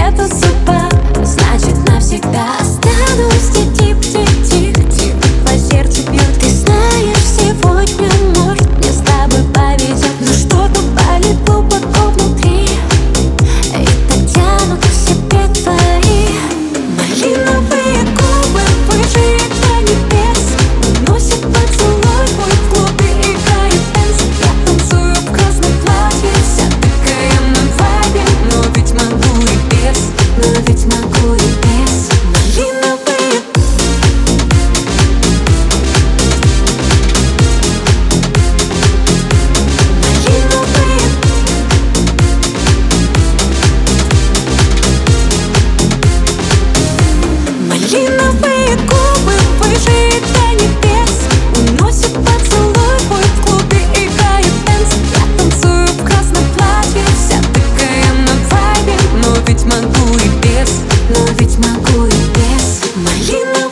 нету зуба, значит навсегда останусь. Тих-тих-тих-тих, по сердцу бьет. Ты знаешь, сегодня, может, мне с тобой повезет, но что-то болит глубоко внутри, и так тянут к себе твои малиновые губы, выше до небес. Уносит поцелуй мой в клубе, играет дэнс. Я танцую в красном платье, вся такая на вайбе, но ведь могу и без, но ведь могу и без. Малиновые малиновые губы, выше до небес. Уносит поцелуй мой в клубе, играет дэнс. Я танцую в красном платье, вся такая на вайбе, но ведь могу и без, но ведь могу и без. Малиновые